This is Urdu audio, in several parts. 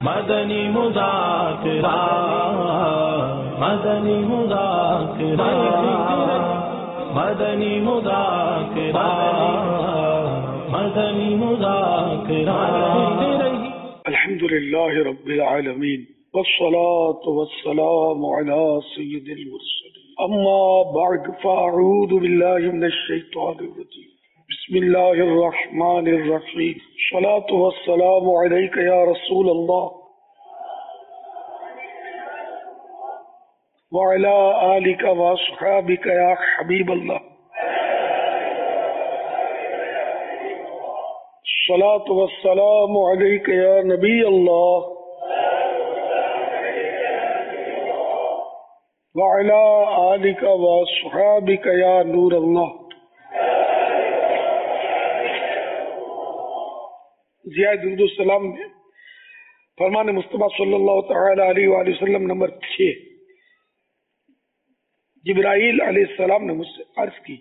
مدنی مذاکرہ مدنی مذاکرہ مدنی مذاکرہ مدنی مذاکرہ. الحمد للہ رب العالمین والصلاة والسلام على سید المرسلین. اما بعد فاعوذ باللہ من الشیطان الرجیم. بسم اللہ الرحمن الرحیم. الصلاة والسلام علیک یا رسول اللہ وعلی آلک واصحابک یا حبیب اللہ. الصلاة والسلام علیک یا نبی اللہ وعلی آلک واصحابک یا نور اللہ. ضیاء درود السلام میں فرمان مصطفیٰ صلی اللہ تعالی علیہ وآلہ وسلم نمبر 6 جبرائیل علیہ السلام نے مجھ سے عرض کی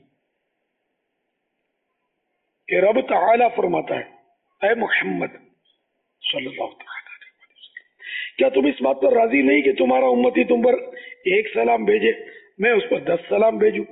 کہ رب تعالی فرماتا ہے اے محمد صلی اللہ تعالی علیہ وسلم، کیا تم اس بات پر راضی نہیں کہ تمہارا امتی تم پر ایک سلام بھیجے، میں اس پر 10 سلام بھیجوں؟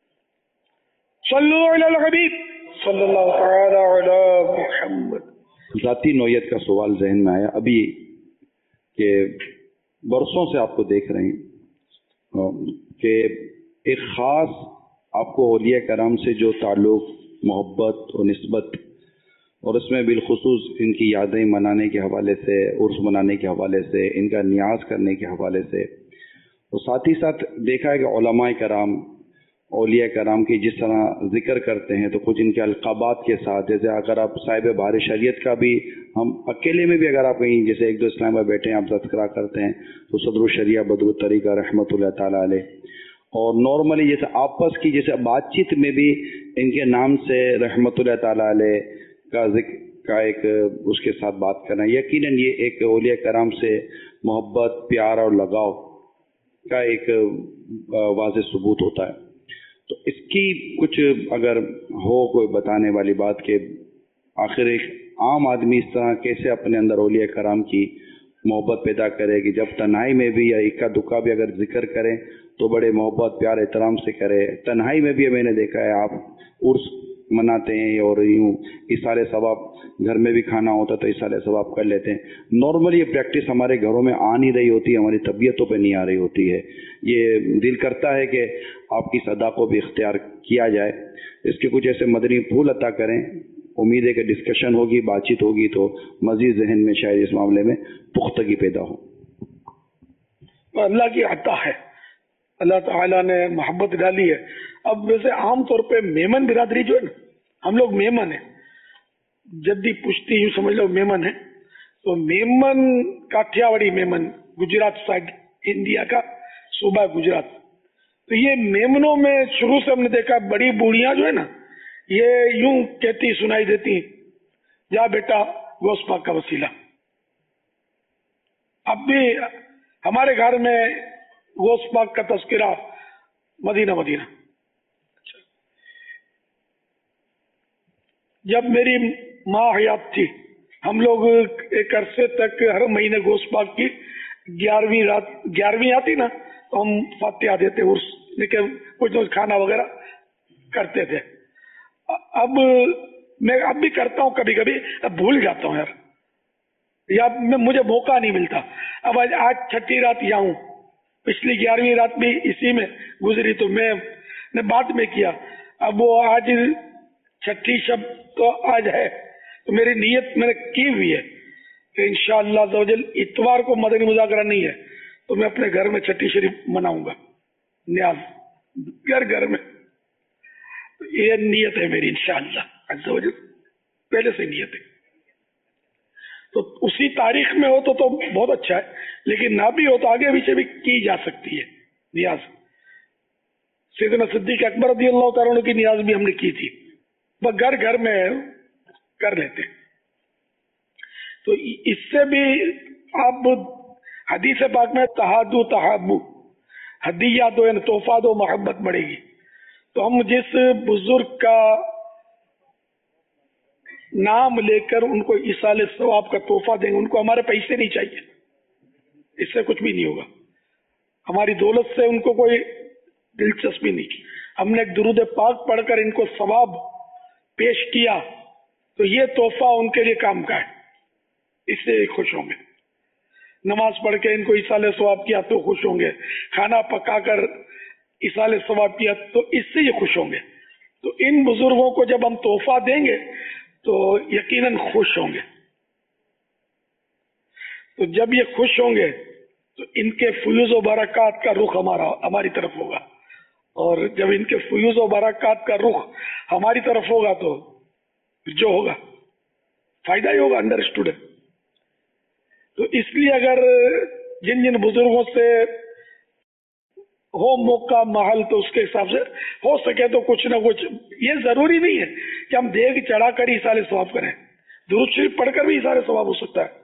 صلو علی الحبیب صلی اللہ تعالی علی محمد. ذاتی نوعیت کا سوال ذہن میں آیا ابھی کہ برسوں سے آپ کو دیکھ رہے ہیں کہ ایک خاص آپ کو اولیاء کرام سے جو تعلق، محبت اور نسبت، اور اس میں بالخصوص ان کی یادیں منانے کے حوالے سے، عرس منانے کے حوالے سے، ان کا نیاز کرنے کے حوالے سے، اور ساتھ ہی ساتھ دیکھا ہے کہ علماء کرام، اولیاء کرام کی جس طرح ذکر کرتے ہیں تو کچھ ان کے القابات کے ساتھ، جیسے اگر آپ صاحب بہار شریعت کا بھی، ہم اکیلے میں بھی اگر آپ کہیں جیسے ایک دو اسلام میں بیٹھے ہیں آپ تذکرہ کرتے ہیں تو صدر الشریعہ بدر الطریقہ رحمۃ اللہ تعالیٰ علیہ، اور نارملی جیسے آپس کی جیسے بات چیت میں بھی ان کے نام سے رحمۃ اللہ تعالیٰ علیہ کا ذکر کا ایک اس کے ساتھ بات کرنا، یقیناً یہ ایک اولیاء کرام سے محبت، پیار اور لگاؤ کا ایک واضح ثبوت ہوتا ہے. تو اس کی کچھ اگر ہو کوئی بتانے والی بات کہ آخر ایک عام آدمی اس طرح کیسے اپنے اندر اولیاء کرام کی محبت پیدا کرے کہ جب تنہائی میں بھی یا اکا دکا بھی اگر ذکر کریں تو بڑے محبت، پیار، احترام سے کرے. تنہائی میں بھی میں نے دیکھا ہے آپ عرس مناتے ہیں اور یوں اِسارے ثواب، گھر میں بھی کھانا ہوتا تو اِسارے ثواب کر لیتے ہیں. نارملی یہ پریکٹس ہمارے گھروں میں آ نہیں رہی ہوتی ہے، ہماری طبیعتوں پہ نہیں آ رہی ہوتی ہے. یہ دل کرتا ہے کہ آپ کی صدا کو بھی اختیار کیا جائے. اس کے کچھ ایسے مدنی پھول عطا کریں. امید ہے کہ ڈسکشن ہوگی، بات چیت ہوگی تو مزید ذہن میں شاید اس معاملے میں پختگی پیدا ہو. اللہ کی عطا ہے، اللہ تعالیٰ نے محبت ڈالی ہے. اب ویسے عام طور پہ میمن برادری جو ہے نا، ہم لوگ میمن ہیں، جدی پشتی یوں سمجھ لو میمن ہے. تو میمن کاٹھیاواڑی میمن، گجرات سائڈ انڈیا کا صوبہ گجرات. تو یہ میمنوں میں شروع سے ہم نے دیکھا بڑی بوڑھیاں جو ہے نا یہ یوں کہتی سنائی دیتی ہیں، جا بیٹا غوث پاک کا وسیلہ. اب بھی ہمارے گھر میں غوث پاک کا تذکرہ مدینہ مدینہ. جب میری ماں حیات تھی ہم لوگ ایک عرصے تک ہر مہینے غوث پاک کی 11ویں آتی نا تو ہم فاتحہ دیتے عرس لیکن کچھ کھانا وغیرہ کرتے تھے. اب میں اب بھی کرتا ہوں کبھی کبھی، اب بھول جاتا ہوں یار، یا مجھے موقع نہیں ملتا. اب آج چھٹی رات یہاں ہوں، پچھلی 11ویں رات بھی اسی میں گزری تو میں نے بعد میں کیا. اب وہ آج چھٹی شب تو آج ہے تو میری نیت میں نے کی ہوئی ہے کہ انشاءاللہ عزوجل اتوار کو مدنی مذاکرہ نہیں ہے تو میں اپنے گھر میں چھٹی شریف مناؤں گا، نیاز گھر میں. یہ نیت ہے میری انشاءاللہ عزوجل، پہلے سے نیت ہے. تو اسی تاریخ میں ہو تو بہت اچھا ہے، لیکن نہ بھی ہو تو آگے پیچھے بھی کی جا سکتی ہے نیاز. سیدنا صدیق اکبر رضی اللہ تعالیٰ عنہ کی نیاز بھی ہم نے کی تھی، بس گھر میں کر لیتے. تو اس سے بھی آپ حدیث پاک میں تہادو تحابو، ہدیہ دو یعنی تحفہ دو محبت بڑھے گی. تو ہم جس بزرگ کا नाम लेकर उनको इसाले सवाब का तोहफा देंगे, उनको हमारे पैसे नहीं चाहिए, इससे कुछ भी नहीं होगा, हमारी दौलत से उनको कोई दिलचस्पी नहीं। हमने एक दुरूद पाक पढ़कर इनको सवाब पेश किया तो ये तोहफा उनके लिए काम का है, इससे खुश होंगे। नमाज पढ़ के इनको इसाले सवाब किया तो खुश होंगे, खाना पकाकर इसाले सवाब किया तो इससे ये खुश होंगे। तो इन बुजुर्गों को जब हम तोहफा देंगे तो यकीनन खुश होंगे। तो जब ये खुश होंगे तो इनके फयूज व बरक़ात का रुख हमारी तरफ होगा, और जब इनके फयूज व बरक़ात का रुख हमारी तरफ होगा तो जो होगा फायदा ही होगा, अंडरस्टूड है। तो इसलिए अगर जिन जिन बुजुर्गों से हो मौका महल तो उसके हिसाब से हो सके तो कुछ ना कुछ, ये जरूरी नहीं है कि हम देग चढ़ाकर ही इसाले सवाब करें, दुरूद शरीफ पढ़कर भी इसाले सवाब हो सकता है।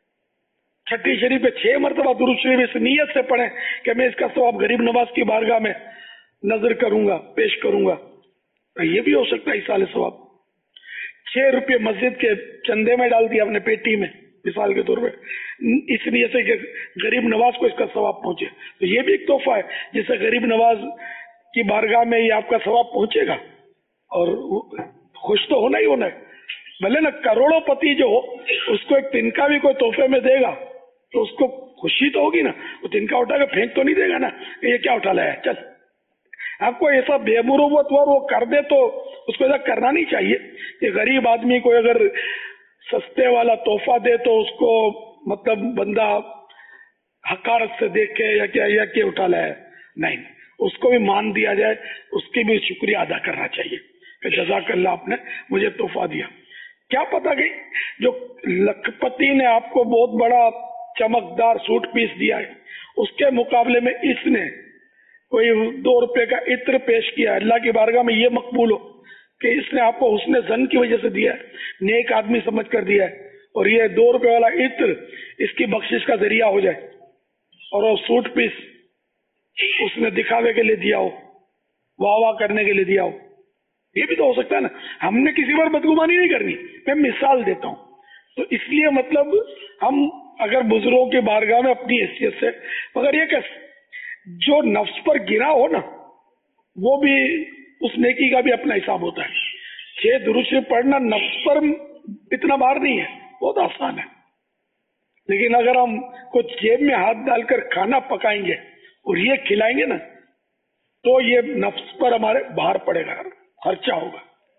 छठी शरीफ पे 6 मरतबा दुरूद शरीफ इस नीयत से पढ़ें कि मैं इसका सवाब गरीब नवाज की बारगाह में नजर करूंगा, पेश करूंगा, ये भी हो सकता है इसाले सवाब। 6 रुपये मस्जिद के चंदे में डाल दिया अपने पेटी में मिसाल के तौर पे, इसलिए से कि गरीब नवाज को इसका सवाब पहुंचे, तो ये भी एक तोहफा है जिससे गरीब नवाज की बारगाह में ये आपका सवाब पहुंचेगा, और खुश तो होना ही होना है। भले ना करोड़ोंपति जो हो उसको एक तिनका भी कोई तोहफे में देगा तो उसको खुशी तो होगी ना, वो तिनका उठा के फेंक तो नहीं देगा ना, ये क्या उठा लाया चल। आपको ऐसा बेमुरुवत वो कर दे तो उसको ऐसा करना नहीं चाहिए कि गरीब आदमी को अगर सस्ते वाला तोहफा दे तो उसको मतलब बंदा हकारत से देखे या क्या उठा लाया, नहीं, उसको भी मान दिया जाए, उसकी भी शुक्रिया अदा करना चाहिए कि जज़ाकल्लाह आपने मुझे तोहफा दिया। क्या पता कि जो लखपति ने आपको बहुत बड़ा चमकदार सूट पीस दिया है उसके मुकाबले में इसने कोई 2 रुपए का इत्र पेश किया, अल्लाह की बारगाह में ये मकबूल हो कि इसने आपको हुस्न ज़न की वजह से दिया है, नेक आदमी समझ कर दिया है, और ये 2 रुपए वाला इत्र इसकी बख्शिश का जरिया हो जाए, और वो सूट पीस उसने दिखावे के लिए दिया हो, वाह वाह करने के लिए दिया हो, ये भी तो हो सकता है ना। हमने किसी पर बदगुमानी नहीं करनी, मैं मिसाल देता हूँ। तो इसलिए मतलब हम अगर बुजुर्गों की बारगाह में अपनी हैसियत से, मगर ये कि जो नफ्स पर गिरा हो ना, वो भी उस नेकी का भी अपना हिसाब होता है। 6 दुरूद शरीफ पढ़ना नफ्स पर इतना भार नहीं है, बहुत आसान है, लेकिन अगर हम कुछ जेब में हाथ डालकर खाना पकाएंगे और ये खिलाएंगे ना तो ये नफ्स पर हमारे भार पड़ेगा, खर्चा होगा,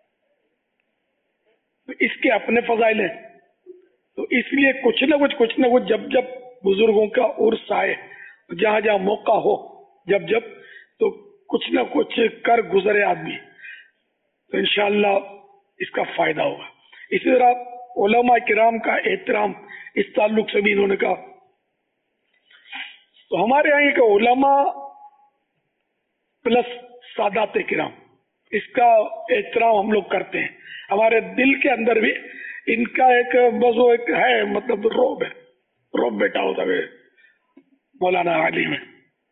तो इसके अपने फजाइल हैं। तो इसलिए कुछ ना कुछ जब जब बुजुर्गों का उर्स आए, जहां जहां मौका हो, जब तो कुछ ना कुछ कर गुजरे आदमी, तो इंशाअल्लाह इसका फायदा होगा। इसी तरह उलमा किराम का एहतराम इस ताल्लुक से भी इन्होंने कहा। तो हमारे यहाँ एक उलमा प्लस सादात किराम, इसका एहतराम हम लोग करते हैं, हमारे दिल के अंदर भी इनका एक बस वो एक है, मतलब रोब है, रोब बेटा होता है मौलाना आली में,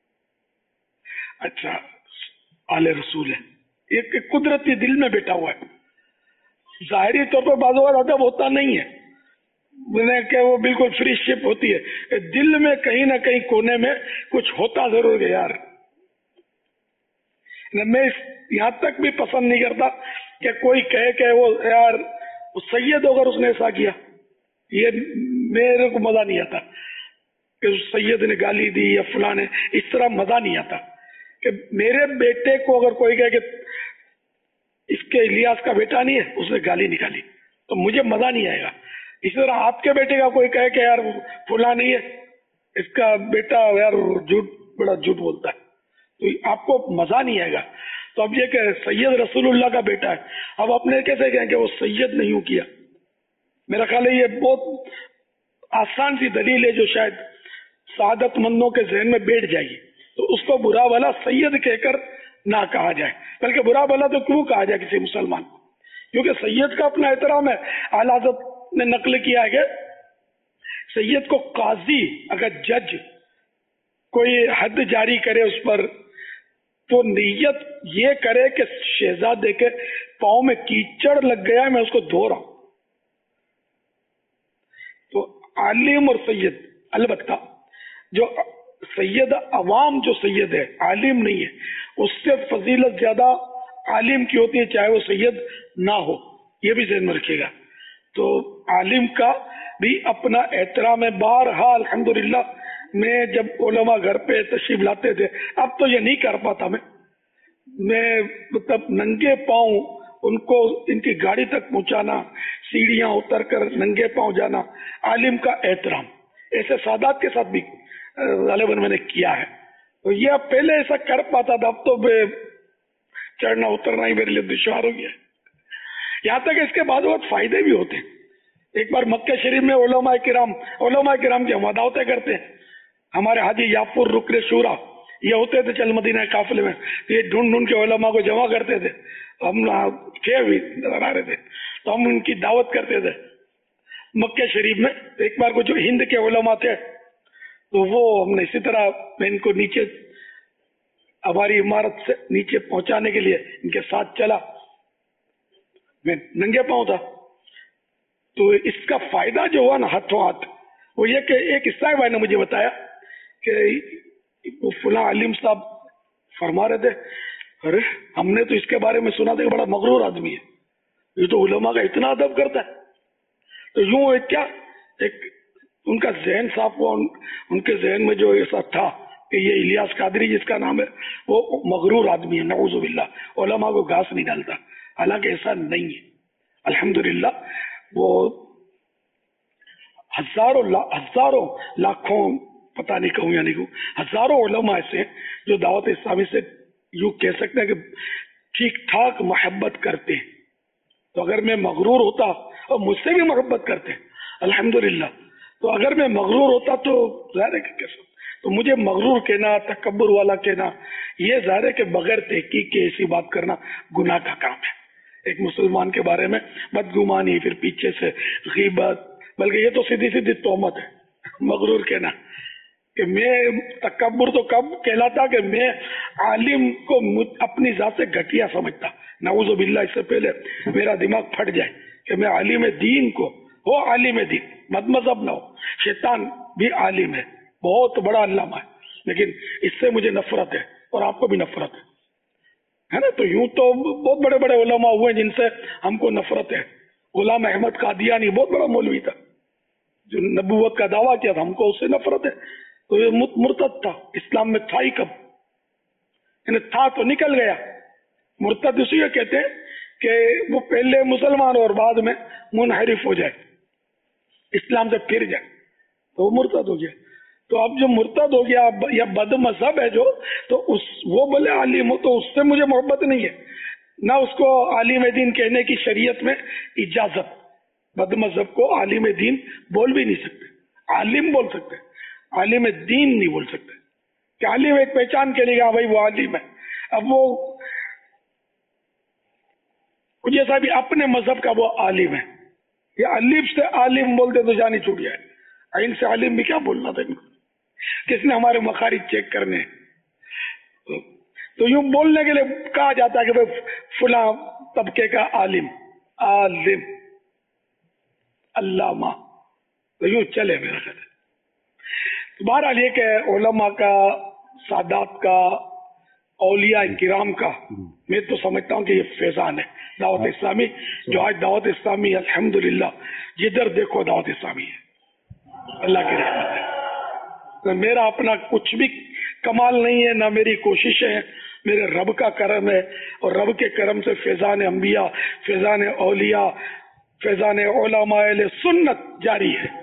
अच्छा आले रसूल है, एक कुदरती दिल में बैठा हुआ है, जाहिरी तौर पर बाज़ औक़ात अदब होता नहीं है, कि वो बिल्कुल फ्री शिप होती है, दिल में कहीं ना कहीं कोने में कुछ होता जरूर है यार। मैं यहाँ तक भी पसंद नहीं करता कि कोई कहे कि वो यार सैयद अगर उसने ऐसा किया, ये मेरे को मजा नहीं आता कि सैयद ने गाली दी या फलां ने, इस तरह मजा नहीं आता। कि मेरे बेटे को अगर कोई कहे कि इसके इलियास का बेटा नहीं है, उसने गाली निकाली, तो मुझे मजा नहीं आएगा। इसी तरह आपके बेटे का कोई कहे कि यार फलां नहीं है, इसका बेटा यार बड़ा झूठ बोलता है, तो आपको मजा नहीं आएगा। तो अब ये कि सैयद रसूलुल्लाह का बेटा है, अब अपने कैसे कहें कि वो सैयद नहीं किया? मेरा ख्याल है ये बहुत आसान सी दलील है जो शायद सादतमंदों के जहन में बैठ जाएगी। तो उसको बुरा भला सैयद कहकर ना कहा जाए, बल्कि बुरा भला तो क्यों कहा जाए किसी मुसलमान को, क्योंकि सैयद का अपना एहतराम है। आला हज़रत ने नकल किया है कि सैयद को काजी, अगर जज कोई हद जारी करे उस पर, तो नीयत ये करे कि शहजादे के पाँव में कीचड़ लग गया है, मैं उसको धो रहा हूं, عالم اور سید، البتہ جو سید عوام جو سید ہے، عالم نہیں ہے، اس سے فضیلت زیادہ عالم کی ہوتی ہے، چاہے وہ سید نہ ہو، یہ بھی ذہن میں رکھیے گا۔ تو عالم کا بھی اپنا احترام ہے۔ بہرحال الحمدللہ میں جب علماء گھر پہ تشریف لاتے تھے، اب تو یہ نہیں کر پاتا میں مطلب ننگے پاؤں ان کو ان کی گاڑی تک پہنچانا، سیڑھیاں اتر کر ننگے پاؤں جانا، عالم کا احترام ایسے سادات کے ساتھ بھی غالباً میں نے کیا ہے۔ تو یہ اب پہلے ایسا کر پاتا تھا، اب تو چڑھنا اترنا ہی میرے لیے دشوار ہو گیا۔ یہاں تک اس کے بعد بہت فائدے بھی ہوتے ہیں۔ ایک بار مکہ شریف میں علماء کرام کی ہم دعوتیں کرتے ہیں، ہمارے حاجی یاپور رکن شورا یہ ہوتے تھے چل مدینہ قافلے میں، تو یہ ڈھونڈ کے علماء کو جمع کرتے تھے، ہم بھی نظر آ رہے تھے تو ہم ان کی دعوت کرتے تھے مکہ شریف میں۔ ایک بار کو جو ہند کے علماء تھے تو وہ ہم نے اسی طرح میں ان کو نیچے ہماری عمارت سے نیچے پہنچانے کے لیے ان کے ساتھ چلا، میں ننگے پاؤں تھا۔ تو اس کا فائدہ جو ہوا نا ہاتھوں ہاتھ، وہ یہ کہ ایک عیسائی بھائی نے مجھے بتایا کہ وہ فلاں عالم صاحب فرما رہے تھے، ارے ہم نے تو اس کے بارے میں سنا تھا کہ بڑا مغرور آدمی ہے، یہ تو علماء کا اتنا ادب کرتا ہے۔ تو یوں ایک ان کا ذہن صاف ہوا، ان کے ذہن میں جو ایسا تھا کہ یہ الیاس قادری جس کا نام ہے وہ مغرور آدمی ہے، نعوذ باللہ، علماء کو گھاس نہیں ڈالتا، حالانکہ ایسا نہیں ہے۔ الحمدللہ وہ ہزاروں لاکھوں پتہ نہیں کہوں یا نہیں کہوں، ہزاروں علماء ایسے ہیں جو دعوت اسلامی سے یوں کہہ سکتے ہیں کہ ٹھیک ٹھاک محبت کرتے ہیں۔ تو اگر میں مغرور ہوتا، اور مجھ سے بھی محبت کرتے الحمدللہ، تو اگر میں مغرور ہوتا تو ظاہر ہے کہ کیسا، تو مجھے مغرور کہنا، تکبر والا کہنا، یہ ظاہر ہے کہ بغیر تحقیق کے ایسی بات کرنا گناہ کا کام ہے۔ ایک مسلمان کے بارے میں بدگمانی، پھر پیچھے سے غیبت، بلکہ یہ تو سیدھی تہمت ہے، مغرور کہنا۔ کہ میں تکبر تو کب کہلاتا کہ میں عالم کو اپنی ذات سے گھٹیا سمجھتا، نعوذ باللہ، اس سے پہلے میرا دماغ پھٹ جائے کہ میں عالم دین کو، وہ عالم دین مد مذہب نہ ہو، شیطان بھی عالم ہے، بہت بڑا علامہ ہے، لیکن اس سے مجھے نفرت ہے اور آپ کو بھی نفرت ہے نا۔ تو یوں تو بہت بڑے بڑے علماء ہوئے جن سے ہم کو نفرت ہے۔ غلام احمد قادیانی بہت بڑا مولوی تھا جو نبوت کا دعویٰ کیا تھا، ہم کو اس سے نفرت ہے۔ تو یہ مرتد تھا، اسلام میں تھا ہی کب، یعنی تھا تو نکل گیا۔ مرتد اسی کو کہتے ہیں کہ وہ پہلے مسلمان اور بعد میں منحرف ہو جائے، اسلام سے پھر جائے، تو وہ مرتد ہو گیا۔ تو اب جو مرتد ہو گیا یا بد مذہب ہے جو، تو وہ بولے عالم ہو تو اس سے مجھے محبت نہیں ہے، نہ اس کو عالم دین کہنے کی شریعت میں اجازت۔ بد مذہب کو عالم دین بول بھی نہیں سکتے، عالم بول سکتے، عالم دین نہیں بول سکتے، کہ عالم ایک پہچان کے لیے کہ بھائی وہ عالم ہے۔ اب وہ جیسا بھی اپنے مذہب کا وہ عالم ہے، یا الف سے عالم بولتے تو جانی چھوٹ جائے، عین سے عالم بھی کیا بولنا تھا ان کو، کس نے ہمارے مخارج چیک کرنے ہیں۔ تو یوں بولنے کے لیے کہا جاتا ہے کہ بھائی فلاں طبقے کا عالم، عالم، علامہ، تو یوں چلے میرا خیال ہے۔ بہرحال یہ کہ علماء کا، سادات کا، اولیاء کرام کا، میں تو سمجھتا ہوں کہ یہ فیضان ہے دعوت اسلامی، جو آج دعوت اسلامی الحمدللہ جدھر دیکھو دعوت اسلامی ہے، اللہ کی رحمت ہے۔ تو میرا اپنا کچھ بھی کمال نہیں ہے، نہ میری کوششیں ہیں، میرے رب کا کرم ہے، اور رب کے کرم سے فیضان انبیاء، فیضان اولیاء، فیضان علماء اہل سنت جاری ہے۔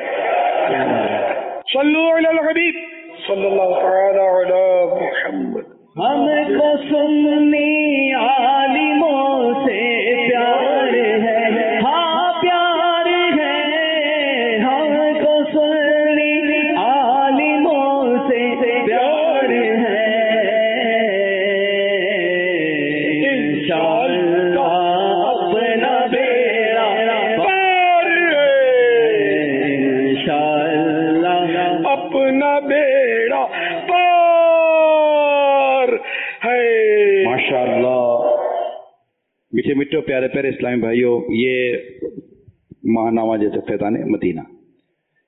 صلو علی الحبیب صلی اللہ تعالی علی محمد۔ ہم کو سنی عالموں سے پیار ہے، ہاں پیار ہے، ہم کو سنی عالموں سے پیار ہے، انشاءاللہ اپنا بیڑا پار ہے، انشاءاللہ اپنا بیڑا پار ہے۔ ماشاءاللہ، میٹھے میٹھے پیارے پیارے اسلامی بھائیوں، یہ ماہنامہ جیسے فیضان مدینہ،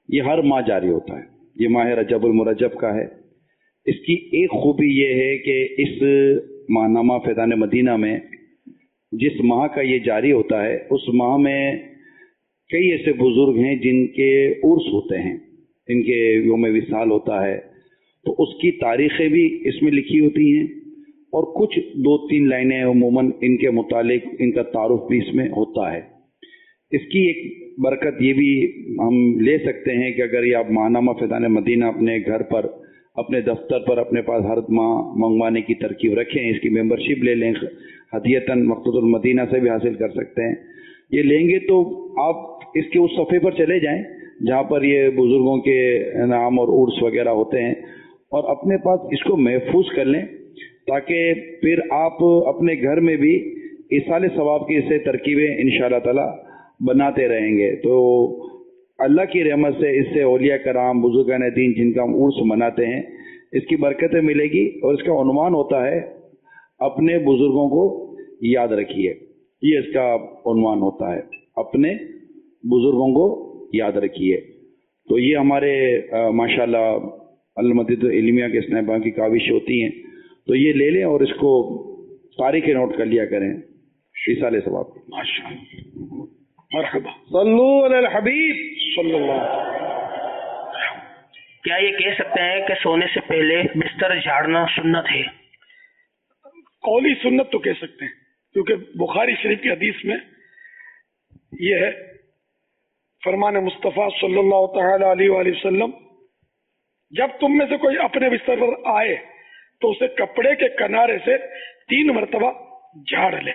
یہ ہر ماہ جاری ہوتا ہے. یہ ماہ رجب المرجب کا ہے. اس کی ایک خوبی یہ ہے کہ اس ماہنامہ فیضان مدینہ میں جس ماہ کا یہ جاری ہوتا ہے اس ماہ میں کئی ایسے بزرگ ہیں جن کے عرس ہوتے ہیں، ان کے یوم وصال ہوتا ہے، تو اس کی تاریخیں بھی اس میں لکھی ہوتی ہیں اور کچھ 2-3 لائنیں عموماً ان کے متعلق ان کا تعارف بھی اس میں ہوتا ہے. اس کی ایک برکت یہ بھی ہم لے سکتے ہیں کہ اگر یہ آپ ماہنامہ فیضان مدینہ اپنے گھر پر، اپنے دفتر پر اپنے پاس ہر ماہ منگوانے کی ترکیب رکھیں، اس کی ممبرشپ لے لیں، ہدیتاً مقصود المدینہ سے بھی حاصل کر سکتے ہیں. یہ لیں گے تو آپ اس کے اس صفحے پر چلے جائیں جہاں پر یہ بزرگوں کے نام اور عرس وغیرہ ہوتے ہیں، اور اپنے پاس اس کو محفوظ کر لیں تاکہ پھر آپ اپنے گھر میں بھی ایصال ثواب کی اسے ترکیبیں انشاءاللہ تعالی بناتے رہیں گے. تو اللہ کی رحمت سے اس سے اولیاء کرام بزرگان دین جن کا ہم عرس مناتے ہیں اس کی برکتیں ملے گی. اور اس کا عنوان ہوتا ہے اپنے بزرگوں کو یاد رکھیے. یہ اس کا عنوان ہوتا ہے، اپنے بزرگوں کو یاد رکھیے. تو یہ ہمارے ماشاءاللہ المدینہ العلمیہ کے صنائبان کی کاوش ہوتی ہیں، تو یہ لے لیں اور اس کو تاریخ نوٹ کر لیا کریں ایصال ثواب. ماشاءاللہ، مرحبا. صلو علی الحبیب صلی اللہ علیہ وسلم. کیا یہ کہہ سکتے ہیں کہ سونے سے پہلے بستر جھاڑنا سنت ہے؟ قولی سنت تو کہہ سکتے ہیں، کیونکہ بخاری شریف کی حدیث میں یہ ہے، فرمان مصطفیٰ صلی اللہ تعالی علیہ وآلہ وسلم، جب تم میں سے کوئی اپنے بستر پر آئے تو اسے کپڑے کے کنارے سے 3 مرتبہ جھاڑ لے.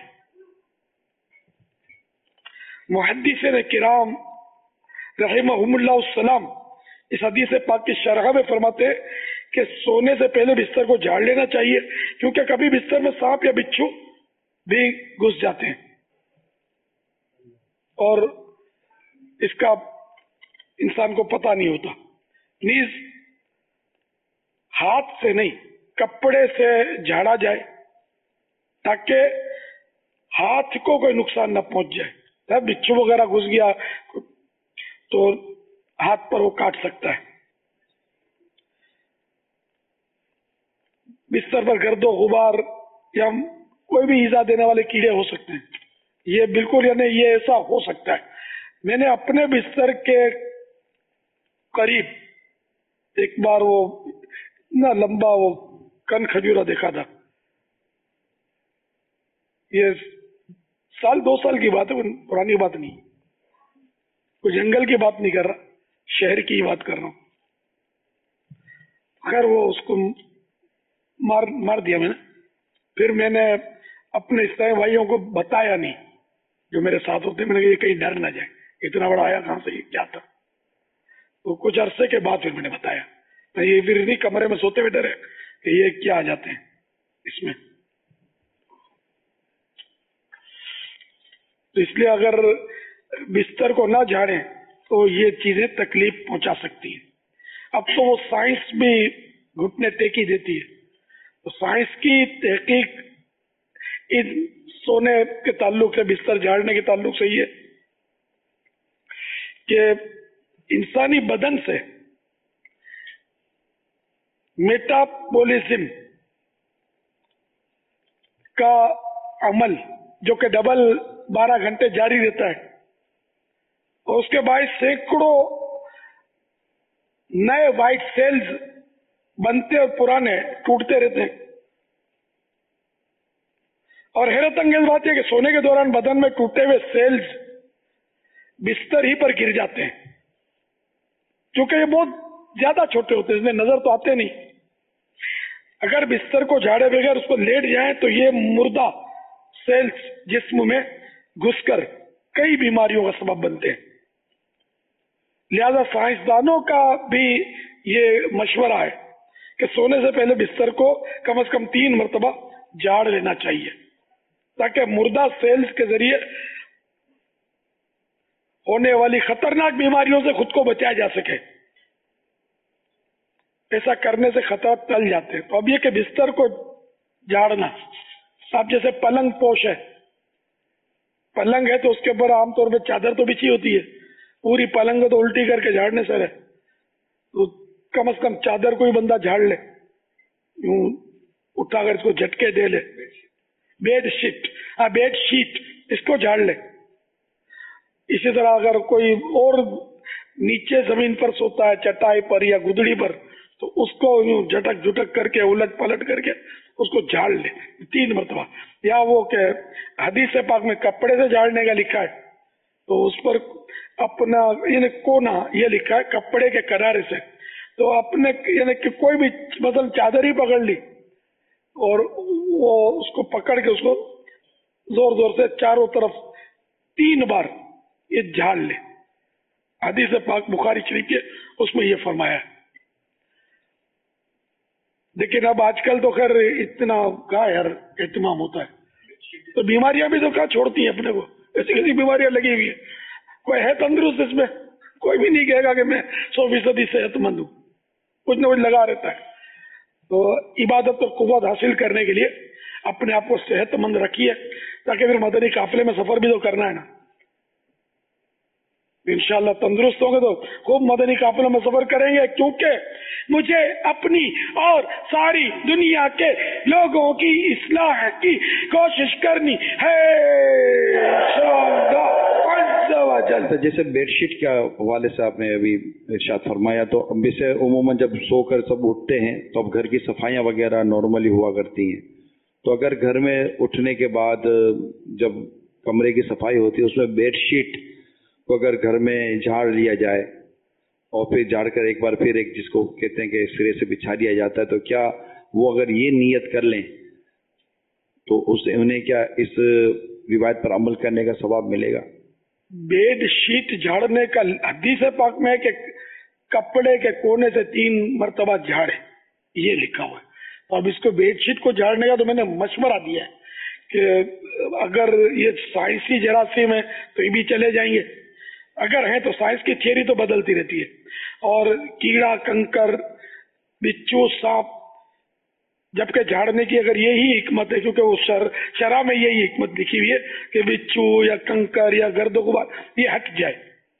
محدثین کرام رحمہم اللہ السلام اس حدیث پاک کی شرح میں فرماتے کہ سونے سے پہلے بستر کو جھاڑ لینا چاہیے، کیونکہ کبھی بستر میں سانپ یا بچھو بھی گھس جاتے ہیں اور اس کا انسان کو پتہ نہیں ہوتا. نیز ہاتھ سے نہیں، کپڑے سے جھاڑا جائے تاکہ ہاتھ کو کوئی نقصان نہ پہنچ جائے. بچھو وغیرہ گھس گیا تو ہاتھ پر وہ کاٹ سکتا ہے. بستر پر گرد و غبار یا کوئی بھی ایذا دینے والے کیڑے ہو سکتے ہیں. یہ بالکل یعنی یہ ایسا ہو سکتا ہے. میں نے اپنے بستر کے قریب ایک بار وہ اتنا لمبا وہ کن کھجورا دیکھا تھا. یہ 1-2 سال کی بات ہے، پرانی بات نہیں، کوئی جنگل کی بات نہیں کر رہا، شہر کی بات کر رہا ہوں. خیر وہ اس کو مار دیا میں نے. پھر میں نے اپنے اسلامی بھائیوں کو بتایا نہیں جو میرے ساتھ ہوتے. میں نے کہا یہ کہیں ڈر نہ جائے، اتنا بڑا آیا کہاں سے، یہ کیا تھا. تو کچھ عرصے کے بعد پھر میں نے بتایا. میں یہ پھر نہیں کمرے میں سوتے ہوئے ڈرے کہ یہ کیا آ جاتے ہیں اس میں. تو اس لیے اگر بستر کو نہ جھاڑیں تو یہ چیزیں تکلیف پہنچا سکتی ہیں. اب تو وہ سائنس بھی گھٹنے ٹیکی دیتی ہے. تو سائنس کی تحقیق اس سونے کے تعلق سے، بستر جھاڑنے کے تعلق سے یہ کہ انسانی بدن سے میٹابولزم کا عمل جو کہ ڈبل 12 گھنٹے جاری رہتا ہے، اور اس کے باعث سینکڑوں نئے وائٹ سیلز بنتے اور پرانے ٹوٹتے رہتے ہیں. اور حیرت انگیز بات یہ کہ سونے کے دوران بدن میں ٹوٹے ہوئے سیلز بستر ہی پر گر جاتے ہیں، کیونکہ یہ بہت زیادہ چھوٹے ہوتے ہیں، اس میں نظر تو آتے نہیں. اگر بستر کو جھاڑے بغیر اس کو لیٹ جائیں تو یہ مردہ سیلز جسم میں گھس کر کئی بیماریوں کا سبب بنتے ہیں. لہذا سائنسدانوں کا بھی یہ مشورہ ہے کہ سونے سے پہلے بستر کو کم از کم 3 مرتبہ جھاڑ لینا چاہیے تاکہ مردہ سیلز کے ذریعے ہونے والی خطرناک بیماریوں سے خود کو بچایا جا سکے. ایسا کرنے سے خطرہ ٹل جاتے ہیں. تو اب یہ کہ بستر کو جھاڑنا، اب جیسے پلنگ پوش ہے، پلنگ ہے تو اس کے اوپر عام طور پہ چادر تو بچھی ہوتی ہے، پوری پلنگ کو تو الٹی کر کے جھاڑنے سے رہے तो कम से कम चादर कोई बंदा झाड़ ले, यूं उठाकर इसको झटके दे ले। बेड शीट, हाँ बेड शीट, इसको झाड़ ले। इसी तरह अगर कोई और नीचे जमीन पर सोता है, चटाई पर या गुदड़ी पर, तो उसको यूं झटक झुटक करके उलट पलट करके उसको झाड़ ले 3 मरतबा। या वो के हदीस पाक में कपड़े से झाड़ने का लिखा है, तो उस पर अपना यानी कोना ये लिखा है कपड़े के किनारे से, तो अपने यानी कि कोई भी मतलब चादर ही पकड़ ली और वो उसको पकड़ के उसको जोर जोर से चारों तरफ 3 बार ये झाड़ ले। हदीस पाक बुखारी शरीफ के उसमें ये फरमाया है। लेकिन अब आजकल तो खैर इतना कहा यार एहतमाम होता है, तो बीमारियां भी तो कहा छोड़ती हैं अपने को, ऐसी कैसी बीमारियां लगी हुई है। कोई है तंदुरुस्त इसमें? कोई भी नहीं कहेगा कि मैं 100% सेहतमंद हूँ, कुछ न कुछ लगा रहता है। तो इबादत और कुव्वत हासिल करने के लिए अपने आप को सेहतमंद रखिए, ताकि फिर मदनी काफिले में सफर भी तो करना है ना। इंशाअल्लाह तंदुरुस्त होंगे तो खूब मदनी काफिलों में सफर करेंगे, क्योंकि मुझे अपनी और सारी दुनिया के लोगों की इस्लाह की कोशिश करनी है। तो जैसे बेडशीट के हवाले से आपने अभी इरशाद फरमाया, तो अब जैसे उमूमन जब सोकर सब उठते हैं तो अब घर की सफाइयाँ वगैरह नॉर्मली हुआ करती हैं, तो अगर घर में उठने के बाद जब कमरे की सफाई होती है उसमें बेडशीट को अगर घर में झाड़ लिया जाए और फिर झाड़ कर एक बार फिर एक जिसको कहते हैं कि सिरे से बिछा दिया जाता है, तो क्या वो अगर ये नियत कर लें तो उससे उन्हें क्या इस रिवायत पर अमल करने का सवाब मिलेगा? बेड शीट झाड़ने का हदीस पाक में है कि कपड़े के कोने से 3 मरतबा झाड़े, ये लिखा हुआ है। तो अब इसको बेडशीट को झाड़ने का तो मैंने मशवरा दिया है कि अगर ये साइंसी जरासीम है तो ये भी चले जाएंगे, अगर है तो साइंस की थियरी तो बदलती रहती है। और कीड़ा कंकर बिच्छू सांप जबकि झाड़ने की अगर यही हिकमत है, क्योंकि वो शरा में यही हिकमत लिखी हुई है कि बिच्छू या कंकर या गर्द गुबार ये हट जाए,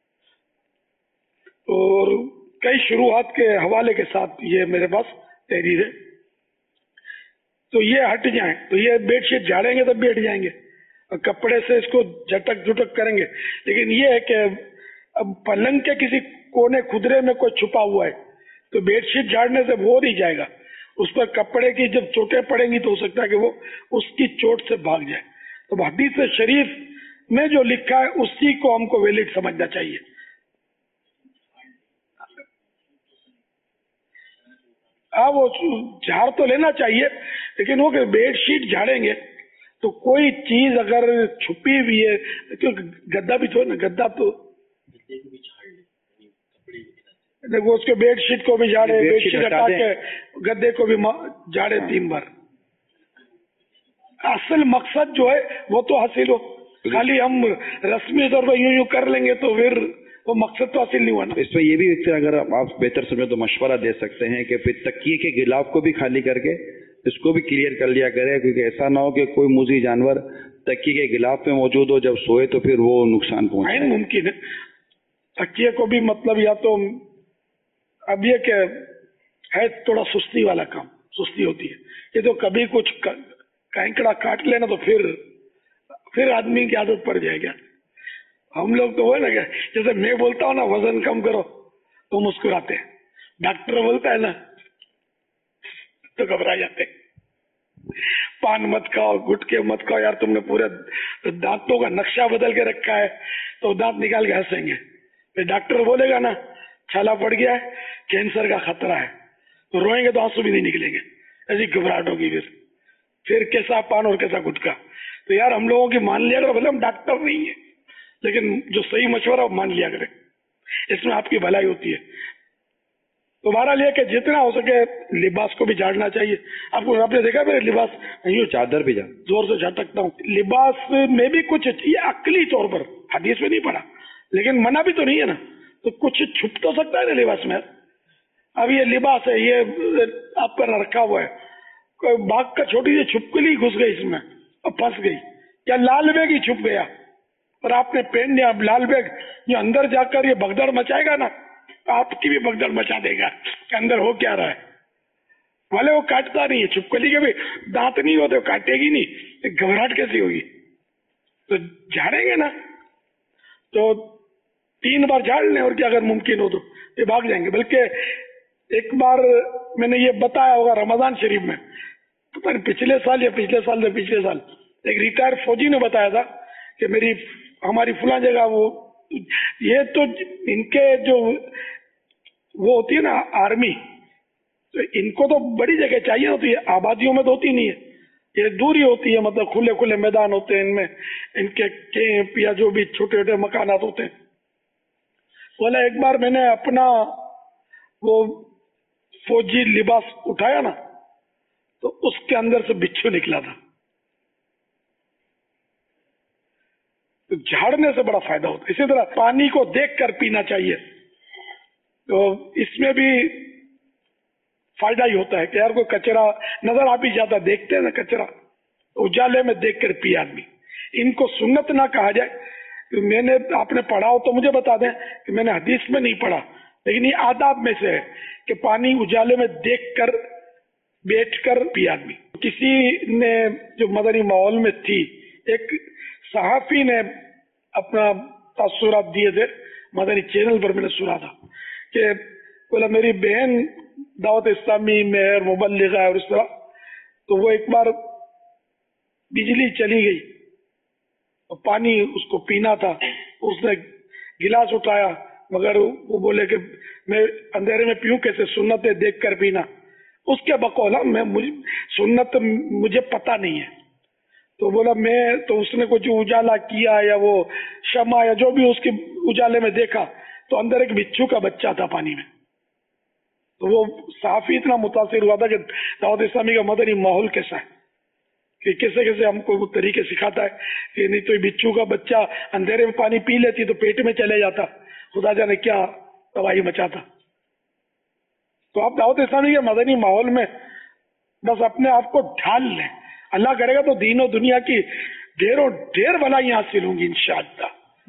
और कई शुरुआत के हवाले के साथ ये मेरे पास तहरीर है, तो ये हट जाए तो ये बेडशीट झाड़ेंगे तब भी हट जाएंगे, और कपड़े से इसको झटक झुटक करेंगे। लेकिन ये है कि अब पलंग के किसी कोने खुदरे में कोई छुपा हुआ है तो बेडशीट झाड़ने से वो नहीं जाएगा, उस पर कपड़े की जब चोटें पड़ेंगी तो हो सकता है कि वो उसकी चोट से भाग जाए। तो हदीस शरीफ में जो लिखा है उसी को हमको वैलिड समझना चाहिए। वो झाड़ तो लेना चाहिए, लेकिन वो बेडशीट झाड़ेंगे तो कोई चीज अगर छुपी हुई है, क्योंकि गद्दा भी तो ना, गद्दा तो देखो उसके बेडशीट को भी झाड़े, बेडशीट हटा के गद्दे को भी झाड़े 3 बार। असल मकसद जो है वो तो हासिल हो, खाली हम रस्मी तौर पर यूं कर लेंगे तो फिर वो मकसद तो हासिल नहीं हुआ ना। इसमें ये भी अगर आप बेहतर समझे तो मशवरा दे सकते हैं कि फिर तकिए के गिलाफ को भी खाली करके इसको भी क्लियर कर लिया करे, क्योंकि ऐसा ना हो कि कोई मुजी जानवर तकिए के गिलाफ में मौजूद हो, जब सोए तो फिर वो नुकसान पहुंचाए। मुमकिन है तकिए को भी मतलब, या तो अब ये क्या है थोड़ा सुस्ती वाला काम, सुस्ती होती है, ये तो कभी कुछ कैंकड़ा काट लेना तो फिर आदमी की आदत पड़ जाएगी। हम लोग तो वो ना, जैसे मैं बोलता हूँ ना वजन कम करो तो मुस्कुराते हैं, डॉक्टर बोलता है ना तो घबरा जाते हैं। पान मत खाओ, गुटके मत खाओ, यार तुमने पूरे दांतों का नक्शा बदल के रखा है, तो दांत निकाल के हंसेंगे। फिर डॉक्टर बोलेगा ना छाला पड़ गया है, कैंसर का खतरा है, तो रोएंगे तो आंसू भी नहीं निकलेंगे, ऐसी घबराहट होगी। फिर कैसा पान और कैसा गुटखा। तो यार हम लोगों की मान लिया करो, भले हम डॉक्टर नहीं है, लेकिन जो सही मशवरा मान लिया करें, इसमें आपकी भलाई होती है। तो बहरहाल ये कि जितना हो सके लिबास को भी झाड़ना चाहिए। आपने देखा मेरे लिबास यूं चादर भी जोर से झटकता हूँ, लिबास में भी कुछ ये अक्ली तौर पर हदीस में नहीं पढ़ा, लेकिन मना भी तो नहीं है ना, तो कुछ छुप तो सकता है ना लिबास में। अब ये लिबास है, ये आप पर रखा हुआ है, कोई बाघ का छोटी सी छुपकली घुस गई इसमें और फंस गई, या लाल बैग ही छुप गया और आपने पहन लिया। अब लाल बैग ये अंदर जाकर ये भगदड़ मचाएगा ना, آپ کی بھی بگدڑ مچا دے گا کہ اندر ہو کیا رہا ہے. بھلے وہ کاٹتا نہیں ہے, چھپکلی کے بھی دانت نہیں ہوتے, کاٹے گی نہیں, گھبراہٹ کیسی ہوگی؟ تو جھاڑیں گے نا تو 3 بار جھاڑ لیں, اور کیا اگر ممکن ہو تو یہ بھاگ جائیں گے. بلکہ ایک بار میں نے یہ بتایا ہوگا رمضان شریف میں, پتہ نہیں پچھلے سال ایک ریٹائر فوجی نے بتایا تھا کہ ہماری فلاں جگہ وہ یہ تو ان کے جو وہ ہوتی ہے نا آرمی, تو ان کو تو بڑی جگہ چاہیے ہوتی ہے, آبادیوں میں تو ہوتی نہیں ہے, یہ دور ہی ہوتی ہے, مطلب کھلے کھلے میدان ہوتے ہیں, ان میں ان کے کیمپ یا جو بھی چھوٹے چھوٹے مکانات ہوتے ہیں. بولا ایک بار میں نے اپنا وہ فوجی لباس اٹھایا نا تو اس کے اندر سے بچھو نکلا تھا. تو جھاڑنے سے بڑا فائدہ ہوتا ہے. اسی طرح پانی کو دیکھ کر پینا چاہیے, تو اس میں بھی فائدہ ہی ہوتا ہے کہ یار کوئی کچرا نظر آ بھی جاتا, دیکھتے ہیں نا کچرا, اجالے میں دیکھ کر پی آدمی. ان کو سنت نہ کہا جائے. میں نے آپ نے پڑھا ہو تو مجھے بتا دیں کہ میں نے حدیث میں نہیں پڑھا, لیکن یہ آداب میں سے ہے کہ پانی اجالے میں دیکھ کر بیٹھ کر پی آدمی. کسی نے جو مدنی ماحول میں تھی, ایک صحافی نے اپنا تاثرات دیے تھے, مدنی چینل پر میں نے سنا تھا کہ بولا میری بہن دعوت اسلامی میں مبلغ ہے اور اس طرح, تو وہ ایک بار بجلی چلی گئی اور پانی اس کو پینا تھا, اس نے گلاس اٹھایا, مگر وہ بولے کہ میں اندھیرے میں پیوں کیسے, سنت ہے دیکھ کر پینا. اس کے بقول سنت مجھے پتا نہیں ہے, تو بولا میں تو اس نے کچھ اجالا کیا یا وہ شمع یا جو بھی اس کے اجالے میں دیکھا تو اندر ایک بچھو کا بچہ تھا پانی میں. تو وہ صحافی اتنا متاثر ہوا تھا کہ دعوت اسلامی کا مدنی ماحول کیسا ہے, کہ کیسے کیسے ہم کو وہ طریقے سکھاتا ہے کہ نہیں تو بچھو کا بچہ اندھیرے میں پانی پی لیتی تو پیٹ میں چلے جاتا, خدا جانے کیا تباہی مچاتا. تو آپ دعوت اسلامی کے مدنی ماحول میں بس اپنے آپ کو ڈھال لیں, اللہ کرے گا تو دین و دنیا کی ڈھیر بلائیاں حاصل ہوں گی انشاءاللہ.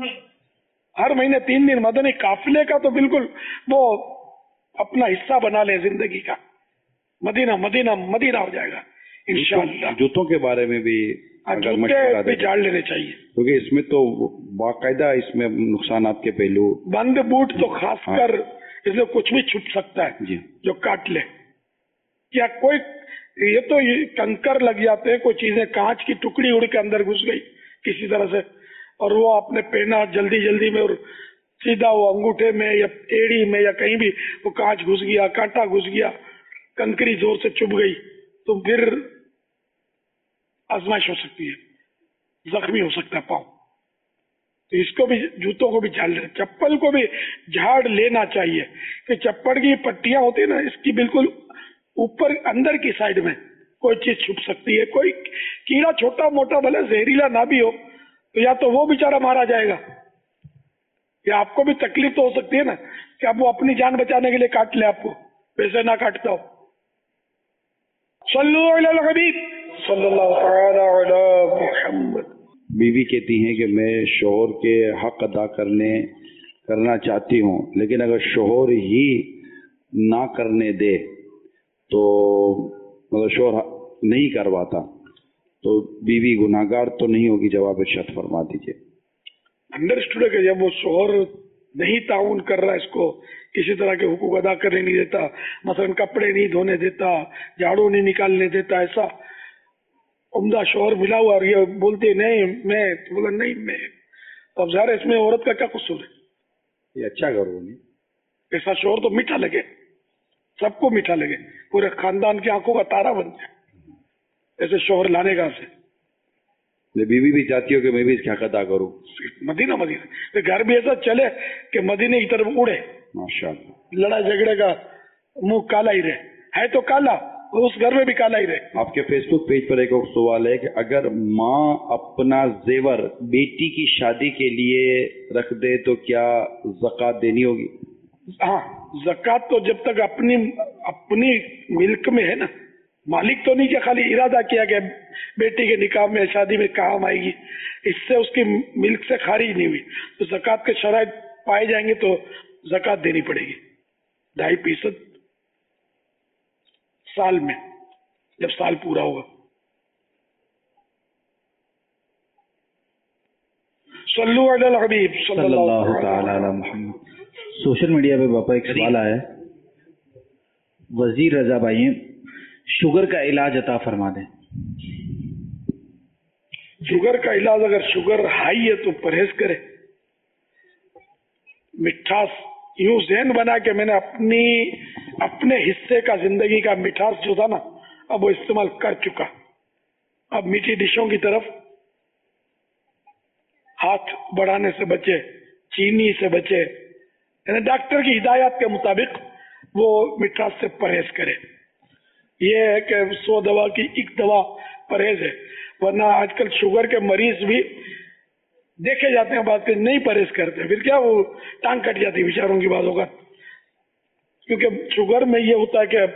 ہر مہینے 3 دن مدنی قافلے کا تو بالکل وہ اپنا حصہ بنا لیں زندگی کا, مدینہ مدینہ مدینہ ہو جائے گا انشاءاللہ. جوتوں کے بارے میں بھی جوتے بھی جھاڑ لینے چاہیے, کیونکہ اس میں تو باقاعدہ اس میں نقصانات کے پہلو. بند بوٹ تو خاص کر اس میں کچھ بھی چھپ سکتا ہے جی, جو کاٹ لے, کیا کوئی یہ تو کنکر لگ جاتے ہیں, کوئی چیزیں کانچ کی ٹکڑی اڑ کے اندر گھس گئی کسی طرح سے, اور وہ آپ نے پہنا جلدی جلدی میں, اور سیدھا وہ انگوٹھے میں یا ایڑی میں یا کہیں بھی وہ کانچ گھس گیا, کانٹا گھس گیا, کنکری زور سے چبھ گئی, تو پھر آزمائش ہو سکتی ہے, زخمی ہو سکتا ہے پاؤں. تو اس کو بھی جوتوں کو بھی جھاڑ لینا, چپل کو بھی جھاڑ لینا چاہیے کہ چپل کی پٹیاں ہوتی ہیں نا, اس کی بالکل اوپر اندر کی سائڈ میں کوئی چیز چھپ سکتی ہے, کوئی کیڑا چھوٹا موٹا بھلے زہریلا نہ بھی ہو تو یا تو وہ بیچارہ مارا جائے گا, یا آپ کو بھی تکلیف تو ہو سکتی ہے نا کہ اب وہ اپنی جان بچانے کے لیے کاٹ لے آپ کو, ویسے نہ کاٹتا ہو. صلو علی الحبیب صلی اللہ تعالی علی محمد. بیوی کہتی ہیں کہ میں شوہر کے حق ادا کرنا چاہتی ہوں, لیکن اگر شوہر ہی نہ کرنے دے تو مطلب شوہر نہیں کرواتا تو بیوی گناہگار تو نہیں ہوگی؟ جواب ارشاد فرما دیجیے. انڈرسٹوڈ ہے کہ جب وہ شوہر نہیں تعاون کر رہا, اس کو کسی طرح کے حقوق ادا کرنے نہیں دیتا, مثلا کپڑے نہیں دھونے دیتا, جھاڑو نہیں نکالنے دیتا, ایسا عمدہ شوہر ملا ہوا اور یہ بولتے نہیں میں, تو بولا نہیں میں, تو اب ظاہر اس میں عورت کا کیا قصور ہے؟ یہ اچھا کرو نہیں, ایسا شوہر تو میٹھا لگے, سب کو میٹھا لگے, پورے خاندان کی آنکھوں کا تارا بن جائے ایسے شوہر لانے کا سے. بیوی بھی چاہتی ہو کہ میں بھی اس کا حق ادا کروں. مدینہ مدینہ گھر بھی ایسا چلے کہ مدینے کی طرف اڑے, ماشاءاللہ. لڑائی جھگڑے کا منہ کالا ہی رہے, ہے تو کالا, اس گھر میں بھی کالا ہی رہے. آپ کے فیس بک پیج پر ایک اور سوال ہے کہ اگر ماں اپنا زیور بیٹی کی شادی کے لیے رکھ دے تو کیا زکوٰۃ دینی ہوگی؟ ہاں, زکوٰۃ تو جب تک اپنی ملک میں ہے نا, مالک تو نہیں کہ خالی ارادہ کیا کہ بیٹی کے نکاح میں شادی میں کام آئے گی, اس سے اس کی ملک سے خارج نہیں ہوئی, تو زکوٰۃ کے شرائط پائے جائیں گے تو زکات دینی پڑے گی 2.5% سال میں، جب سال پورا ہوگا. صلو علی الحبیب صلی اللہ تعالی علی محمد. سوشل میڈیا پہ باپا ایک سوال آیا ہے، وزیر رضا بھائی شوگر کا علاج عطا فرما دیں. شوگر کا علاج، اگر شوگر ہائی ہے تو پرہیز کرے. مٹھاس یوں ذہن بنا کہ میں نے اپنے حصے کا، زندگی کا مٹھاس جو تھا نا اب وہ استعمال کر چکا، اب میٹھی ڈشوں کی طرف ہاتھ بڑھانے سے بچے، چینی سے بچے، یعنی ڈاکٹر کی ہدایات کے مطابق وہ مٹھاس سے پرہیز کرے. یہ ہے کہ 100 دوا کی ایک دوا پرہیز ہے، ورنہ آج کل شوگر کے مریض بھی دیکھے جاتے ہیں بات کہ نہیں پرہیز کرتے، پھر کیا وہ ٹانگ کٹ جاتی بیچاروں کی باتوں کا. کیونکہ شوگر میں یہ ہوتا ہے کہ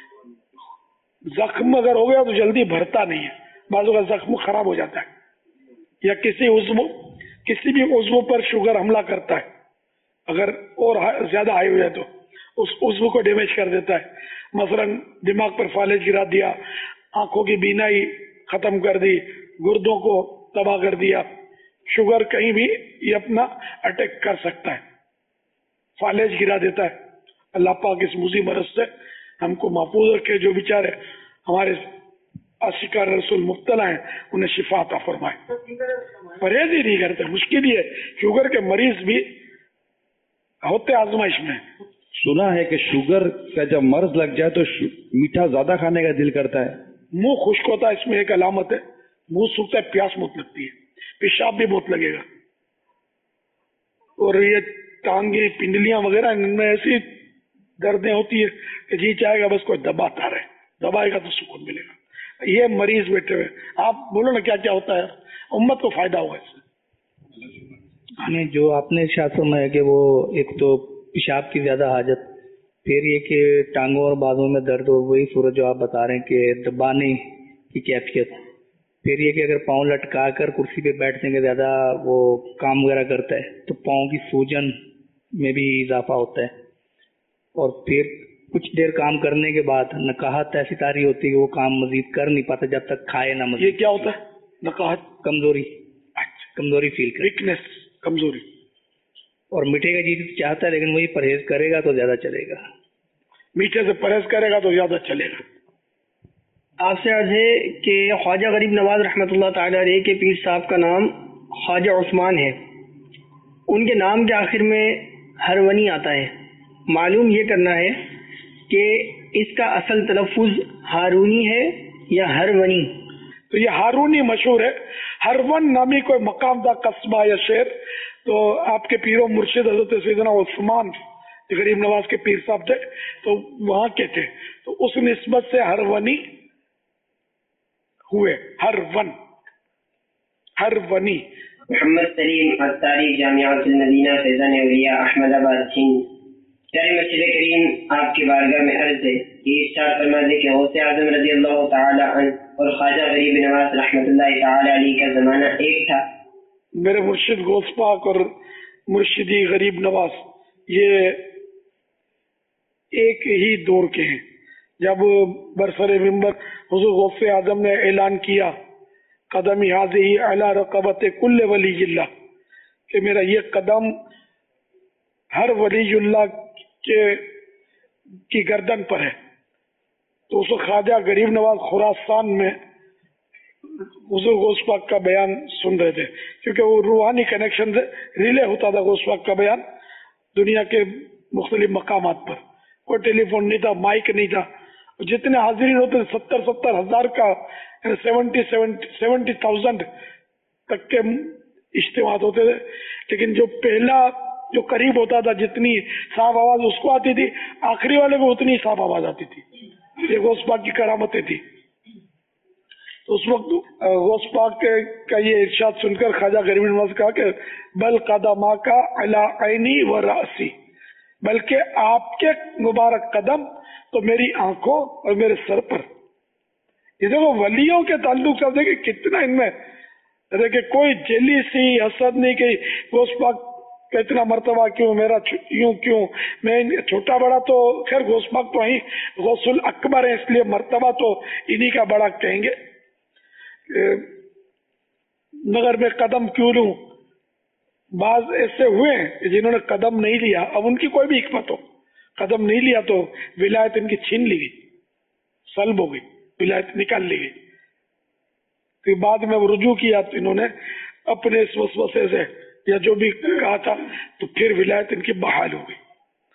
زخم اگر ہو گیا تو جلدی بھرتا نہیں ہے، بعضوں کا زخم خراب ہو جاتا ہے، یا کسی بھی عضو پر شوگر حملہ کرتا ہے، اگر اور زیادہ ہائی ہو جائے تو اس عضو کو ڈیمیج کر دیتا ہے. مثلا دماغ پر فالج گرا دیا، آنکھوں کی بینائی ختم کر دی، گردوں کو تباہ کر دیا. شوگر کہیں بھی یہ اپنا اٹیک کر سکتا ہے، فالج گرا دیتا ہے. اللہ پاک اس موذی مرض سے ہم کو محفوظ رکھے. جو بیچارے ہمارے عاشقان رسول مبتلا ہیں انہیں شفا عطا فرمائے. پرہیز ہی نہیں کرتے، مشکل ہی ہے. شوگر کے مریض بھی ہوتے آزمائش میں. سنا ہے کہ شوگر کا جب مرض لگ جائے تو میٹھا زیادہ کھانے کا دل کرتا ہے، منہ خشک ہوتا ہے، اس میں ایک علامت ہے. منہ سوکھتا ہے، پیاس بہت لگتی ہے، پیشاب بھی بہت لگے گا. اور یہ ٹانگیں، پنڈلیاں وغیرہ ان میں ایسی دردیں ہوتی ہے کہ جی چاہے گا بس کوئی دباتا رہے، دبائے گا تو سکون ملے گا. یہ مریض بیٹھے ہوئے، آپ بولو نا کیا کیا ہوتا ہے، امت کو فائدہ ہوگا اس سے. جو آپ نے ارشاد فرمایا کہ وہ ایک تو پیشاب کی زیادہ حاجت، پھر یہ کہ ٹانگوں اور بازوں میں درد ہو، وہی صورت جو آپ بتا رہے ہیں کہ دبانے کی کیفیت، پھر یہ کہ اگر پاؤں لٹکا کر کرسی پہ بیٹھنے کے زیادہ وہ کام وغیرہ کرتا ہے تو پاؤں کی سوجن میں بھی اضافہ ہوتا ہے، اور پھر کچھ دیر کام کرنے کے بعد نقاہت ایسی تاری ہوتی ہے کہ وہ کام مزید کر نہیں پاتا جب تک کھائے نہ. مزید یہ کیا ہوتا ہے؟ نقاہت، کمزوری فیل کر، ویکنس، کمزوری. اور میٹھے کا جی چاہتا ہے لیکن وہی پرہیز کرے گا تو زیادہ چلے گا. میٹھے سے پرہیز کرے گا تو زیادہ چلے گا. آپ سے عرض ہے کہ خواجہ غریب نواز رحمۃ اللہ تعالی علیہ کے پیر صاحب کا نام خواجہ عثمان ہے، ان کے نام کے آخر میں ہرونی آتا ہے. معلوم یہ کرنا ہے کہ اس کا اصل تلفظ ہارونی ہے یا ہرونی؟ تو یہ ہارونی مشہور ہے. ہرون نامی کوئی مقام تھا، قصبہ یا شہر، تو آپ کے پیر و مرشد حضرت سیدنا عثمان غریب نواز کے پیر صاحب تھے تو وہاں کے تھے، تو اس نسبت سے ہرونی ہوئے. ہرونی. محمد سلیم اتاری، جامعۃ المدینہ، فیضان اولیاء، احمد آباد، سندھ. پیارے مسجد کریم آپ کی بارگاہ میں عرض ہے کہ ارشاد فرما دے کہ غوث اعظم رضی اللہ تعالی عنہ اور خواجہ غریب نواز رحمۃ اللہ تعالی علیہ کا زمانہ ایک تھا. میرے مرشد غوث پاک اور مرشدی غریب نواز یہ ایک ہی دور کے ہیں. جب برسر ممبر حضور غوث اعظم نے اعلان کیا قدمی حاضی علی رقبت کل ولی اللہ، کہ میرا یہ قدم ہر ولی اللہ کی گردن پر ہے، تو اس وقت خواجہ غریب نواز خراسان میں حضور غوث پاک کا بیان سن رہے تھے، کیونکہ وہ روحانی کنیکشن سے ریلے ہوتا تھا غوث پاک کا بیان دنیا کے مختلف مقامات پر. کوئی ٹیلی فون نہیں تھا، مائک نہیں تھا. جتنے حاضرین ہوتے تھے 70 ہزار کا، 70,000 تک کے اجتماعات ہوتے تھے. لیکن جو پہلا جو قریب ہوتا تھا جتنی صاف آواز اس کو آتی تھی، آخری والے کو اتنی صاف آواز آتی تھی. یہ غوث پاک کی کرامتیں تھی. تو اس وقت غوث پاک کا یہ ارشاد سن کر خواجہ غریب نواز کہا کہ بل قدماک علی عینی و راسی، بلکہ آپ کے مبارک قدم تو میری آنکھوں اور میرے سر پر. یہ دیکھو ولیوں کے تعلق سے دیکھیں کتنا ان میں دیکھیں کوئی جیلی سی حسد نہیں کہ غوث پاک کہ اتنا مرتبہ کیوں, میرا یوں کیوں, میں چھوٹا بڑا تو خیر غوث پاک تو ہی غوث الاکبر ہے, اس لیے مرتبہ تو انہی کا بڑا کہیں گے, مگر میں قدم کیوں لوں. بعض ایسے ہوئے ہیں جنہوں نے قدم نہیں لیا, اب ان کی کوئی بھی حکمت ہو, قدم نہیں لیا تو ولایت ان کی چھین لی گئی, سلب ہو گئی, ولایت نکال لی گئی. پھر بعد میں وہ رجوع کیا تو انہوں نے اپنے اس وسوسے سے یا جو بھی کہا تھا تو پھر ولایت ان کی بحال ہو گئی.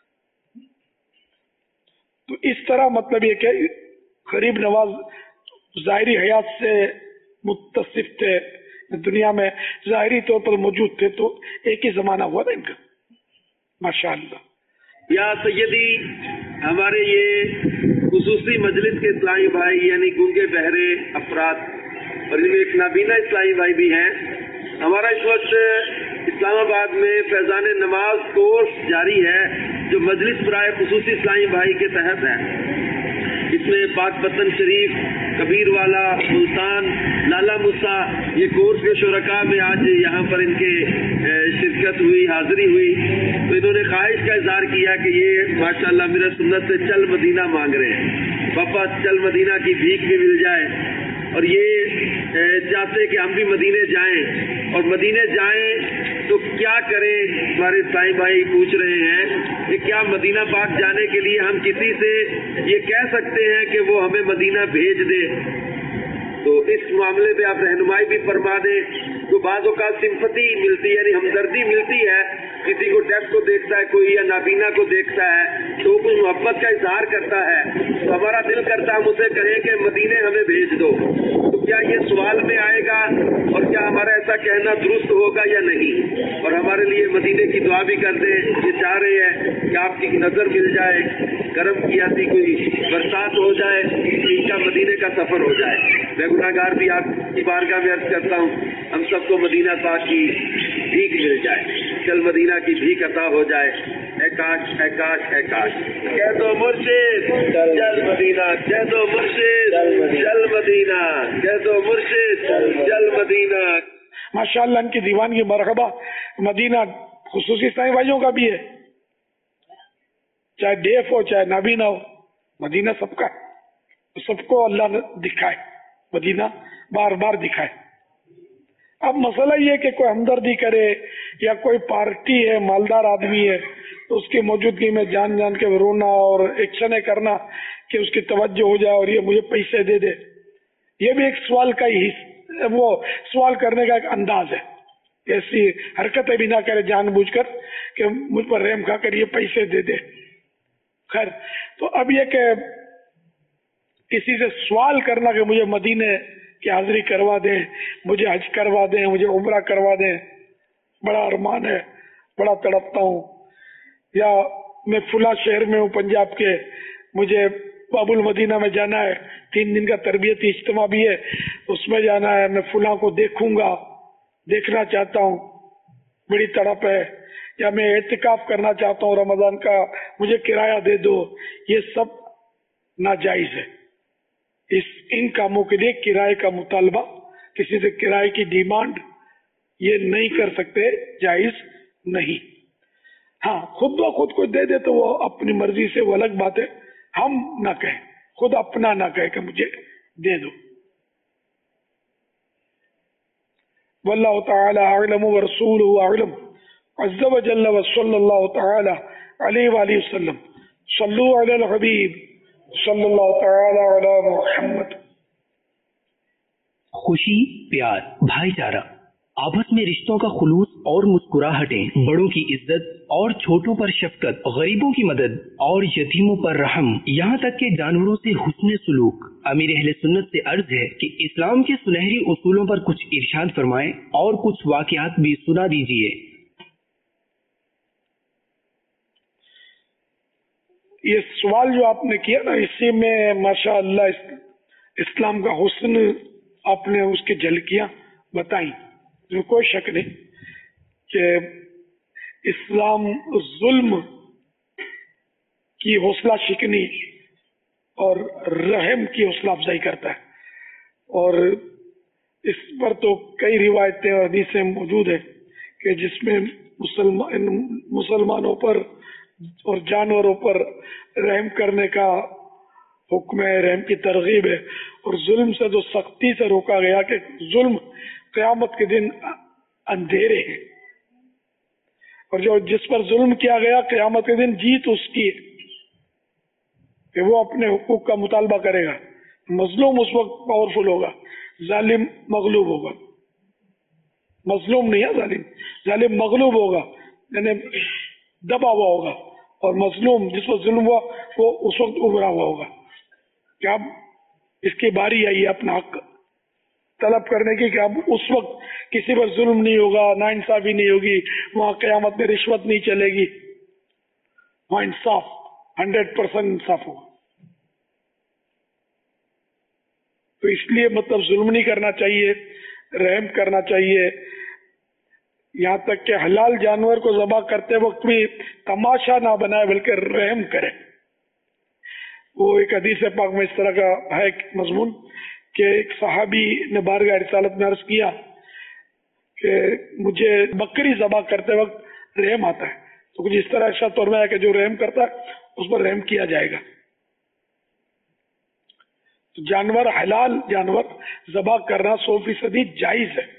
تو اس طرح مطلب یہ کہ غریب نواز ظاہری حیات سے متصف تھے, دنیا میں ظاہری طور پر موجود تھے, تو ایک ہی زمانہ ہوا نا ان کا, ماشاء اللہ. یا سیدی, ہمارے یہ خصوصی مجلس کے اسلامی بھائی یعنی گونگے بہرے افراد اور ان میں ایک نابینا اسلامی بھائی بھی ہیں. ہمارا اس وقت اسلام آباد میں فیضان نماز کورس جاری ہے جو مجلس برائے خصوصی اسلامی بھائی کے تحت ہے. اس میں پاک پتن شریف, کبیر والا, ملتان, لالا مسا, یہ کورس کے شرکاء میں آج یہاں پر ان کے شرکت ہوئی, حاضری ہوئی. تو انہوں نے خواہش کا اظہار کیا کہ یہ ماشاءاللہ میرا سنت سے چل مدینہ مانگ رہے ہیں, پاپا چل مدینہ کی بھیک بھی مل جائے, اور یہ چاہتے کہ ہم بھی مدینے جائیں, اور مدینے جائیں تو کیا کریں. ہمارے سائیں بھائی پوچھ رہے ہیں کہ کیا مدینہ پاک جانے کے لیے ہم کسی سے یہ کہہ سکتے ہیں کہ وہ ہمیں مدینہ بھیج دے. تو اس معاملے پہ آپ رہنمائی بھی فرما دیں. تو بعض اوقات سمپتی ملتی ہے, یعنی ہمدردی ملتی ہے, کسی کو ڈیف کو دیکھتا ہے کوئی یا نابینا کو دیکھتا ہے تو کچھ محبت کا اظہار کرتا ہے, تو ہمارا دل کرتا ہے ہم اسے کہیں کہ مدینے ہمیں بھیج دو. تو کیا یہ سوال میں آئے گا, اور کیا ہمارا ایسا کہنا درست ہوگا یا نہیں؟ اور ہمارے لیے مدینے کی دعا بھی کر دیں. یہ چاہ رہے ہیں کہ آپ کی نظر مل جائے, کرم کی ایسی کوئی برسات ہو جائے, ان کا مدینے کا سفر ہو جائے. میں گناہگار بھی آپ کی بارگاہ میں عرض کرتا ہوں, ہم سب کو مدینہ پاک کی بھیک مل جائے, چل مدینہ کی بھیک عطا ہو جائے. اے کاش, اے کاش, اے کاش. کہہ دو مرشد چل مدینہ, کہہ دو مرشد چل مدینہ, کہہ دو مرشد چل مدینہ. ماشاءاللہ ان کی دیوانگی مرحبا. مدینہ خصوصی اسلامی بھائیوں کا بھی ہے, چاہے ڈیف ہو چاہے نابینا ہو, مدینہ سب کا ہے. سب کو اللہ نے دکھائے, مدینہ بار بار دکھائے. اب مسئلہ یہ کہ کوئی ہمدردی کرے یا کوئی پارٹی ہے, مالدار آدمی ہے, تو اس کی موجودگی میں جان جان کے رونا اور ایکشن کرنا کہ اس کی توجہ ہو جائے اور یہ مجھے پیسے دے دے, یہ بھی ایک سوال کا ہی وہ سوال کرنے کا ایک انداز ہے. ایسی حرکتیں بھی نہ کرے جان بوجھ کر کہ مجھ پر رحم کھا کر یہ پیسے دے دے. خیر, تو اب یہ کہ کسی سے سوال کرنا کہ مجھے مدینے کی حاضری کروا دیں, مجھے حج کروا دیں, مجھے عمرہ کروا دیں, بڑا ارمان ہے, بڑا تڑپتا ہوں, یا میں فلاں شہر میں ہوں پنجاب کے, مجھے باب المدینہ میں جانا ہے, 3 دن کا تربیتی اجتماع بھی ہے, اس میں جانا ہے, میں فلاں کو دیکھوں گا, دیکھنا چاہتا ہوں, بڑی تڑپ ہے, یا میں اعتکاف کرنا چاہتا ہوں رمضان کا, مجھے کرایہ دے دو. یہ سب ناجائز ہے. ان کاموں کے لیے کرائے کا مطالبہ, کسی سے کرائے کی ڈیمانڈ یہ نہیں کر سکتے, جائز نہیں. ہاں, خود بخود کوئی دے دے تو وہ اپنی مرضی سے, وہ الگ بات ہے. ہم نہ کہیں, خود اپنا نہ کہے کہ مجھے دے دو. واللہ تعالی اعلم ورسولہ اعلم عز وجل وصلی اللہ تعالی علیہ وآلہ وسلم. صلو علی الحبیب صلی اللہ تعالی علی محمد. خوشی, پیار, بھائی چارہ, آپس میں رشتوں کا خلوص اور مسکراہٹیں, بڑوں کی عزت اور چھوٹوں پر شفقت, غریبوں کی مدد اور یتیموں پر رحم, یہاں تک کہ جانوروں سے حسن سلوک. امیر اہل سنت سے عرض ہے کہ اسلام کے سنہری اصولوں پر کچھ ارشاد فرمائیں اور کچھ واقعات بھی سنا دیجیے. یہ سوال جو آپ نے کیا نا, اسی میں ماشاء اللہ اسلام کا حسن آپ نے اس کی جھلکیاں بتائیں. کوئی شک نہیں کہ اسلام ظلم کی حوصلہ شکنی اور رحم کی حوصلہ افزائی کرتا ہے, اور اس پر تو کئی روایتیں اور حدیثیں موجود ہیں کہ جس میں مسلمانوں پر اور جانوروں پر رحم کرنے کا حکم ہے، رحم کی ترغیب ہے، اور ظلم سے جو سختی سے روکا گیا کہ ظلم قیامت کے دن اندھیرے ہیں، اور جو جس پر ظلم کیا گیا قیامت کے دن جیت اس کی ہے کہ وہ اپنے حقوق کا مطالبہ کرے گا. مظلوم اس وقت پاورفل ہوگا، ظالم مغلوب ہوگا. مظلوم نہیں ہے ظالم، ظالم مغلوب ہوگا یعنی دبا ہوا ہوگا، اور مظلوم جس پر ظلم ہوا وہ اس وقت ابھرا ہوا ہوگا کہ اب اس کی باری آئی ہے اپنا حق طلب کرنے کی، کہ اب اس وقت کسی پر ظلم نہیں ہوگا، نا انصافی نہیں ہوگی، وہاں قیامت میں رشوت نہیں چلے گی، وہاں انصاف 100% انصاف ہوگا. تو اس لیے مطلب ظلم نہیں کرنا چاہیے، رحم کرنا چاہیے. یہاں تک کہ حلال جانور کو ذبح کرتے وقت بھی تماشا نہ بنائے بلکہ رحم کرے. وہ ایک حدیث پاک میں اس طرح کا ہے مضمون کہ ایک صحابی نے بارگاہ رسالت میں عرض کیا کہ مجھے بکری ذبح کرتے وقت رحم آتا ہے، تو کچھ اس طرح ارشاد فرمایا کہ جو رحم کرتا ہے اس پر رحم کیا جائے گا. جانور حلال جانور ذبح کرنا 100% جائز ہے.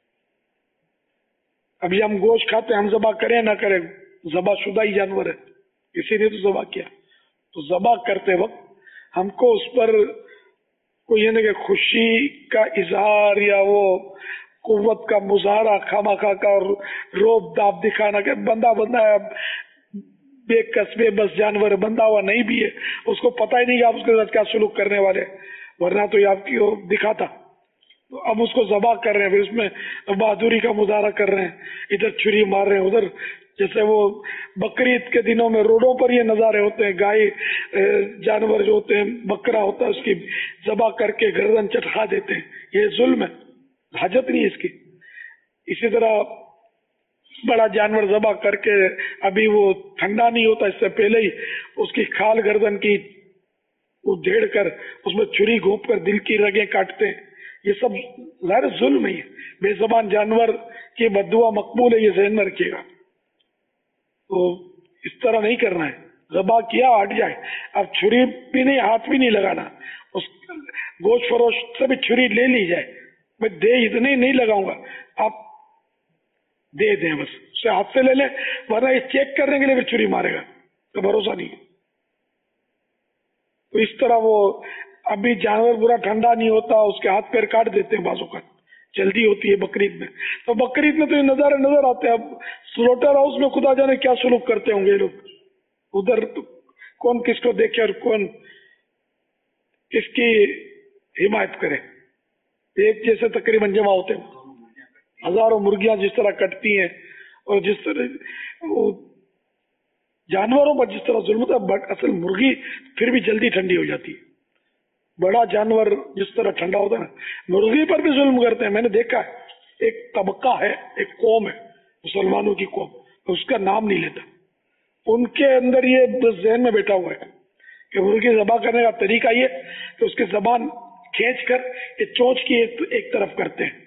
ابھی ہم گوشت کھاتے ہم ذبح کریں نہ کریں، ذبح شدہ ہی جانور ہے، کسی نے تو ذبح کیا. تو ذبح کرتے وقت ہم کو اس پر کوئی یعنی کہ خوشی کا اظہار یا وہ قوت کا مظاہرہ خامہ خواہ کا اور روب داب دکھانا کہ بندہ ہے، بے قصبے بس جانور بندہ ہوا نہیں بھی ہے، اس کو پتہ ہی نہیں کہ آپ اس کے ساتھ کیا سلوک کرنے والے، ورنہ تو یہ آپ کی دکھاتا. تو اب اس کو ذبح کر رہے ہیں، پھر اس میں بہادری کا مظاہرہ کر رہے ہیں، ادھر چھری مار رہے ہیں، ادھر جیسے وہ بقرعید کے دنوں میں روڈوں پر یہ نظارے ہوتے ہیں، گائے جانور جو ہوتے ہیں، بکرا ہوتا ہے، اس کی ذبح کر کے گردن چٹکا دیتے ہیں. یہ ظلم ہے، حاجت نہیں اس کی. اسی طرح بڑا جانور ذبح کر کے ابھی وہ ٹھنڈا نہیں ہوتا، اس سے پہلے ہی اس کی کھال گردن کی وہ ڈھیڑ کر اس میں چھری گھونپ کر دل کی رگیں کاٹتے ہیں. یہ سب ظاہر ظلم ہی ہے. بے زبان جانور کی بددعا مقبول ہے، یہ ذہن میں رکھیے گا. تو اس طرح نہیں کرنا ہے، ذبح کیا ہٹ جائے. اب چھری بھی نہیں، ہاتھ بھی نہیں لگانا، اس گوشت فروش سے بھی چھری لے لی جائے، میں دے اتنے نہیں لگاؤں گا، آپ دے دیں بس، اسے ہاتھ سے لے لیں، ورنہ یہ چیک کرنے کے لیے بھی چھری مارے گا تو بھروسہ نہیں. تو اس طرح وہ ابھی جانور پورا ٹھنڈا نہیں ہوتا، اس کے ہاتھ پیر کاٹ دیتے ہیں، بعض اوقات جلدی ہوتی ہے بقرعید میں. تو بقرعید میں تو یہ نظارے نظر آتے ہیں. اب سلوٹر ہاؤس میں خدا جانے کیا سلوک کرتے ہوں گے لوگ، ادھر تو کون کس کو دیکھے اور کون کس کی حمایت کرے. ایک جیسے تقریباً جمع ہوتے ہیں، ہزاروں مرغیاں جس طرح کٹتی ہیں، اور جس طرح جانوروں پر جس طرح ظلم ہوتا ہے، اصل مرغی پھر بھی جلدی ٹھنڈی ہو جاتی ہے. بڑا جانور جس طرح ٹھنڈا ہوتا ہے نا، مرغی پر بھی ظلم کرتے ہیں. میں نے دیکھا ہے، ایک طبقہ ہے، ایک قوم ہے مسلمانوں کی قوم، اس کا نام نہیں لیتا، ان کے اندر یہ بس ذہن میں بیٹھا ہوا ہے کہ مرغی ذبح کرنے کا طریقہ یہ کہ اس کی زبان کھینچ کر یہ چونچ کی ایک طرف کرتے ہیں،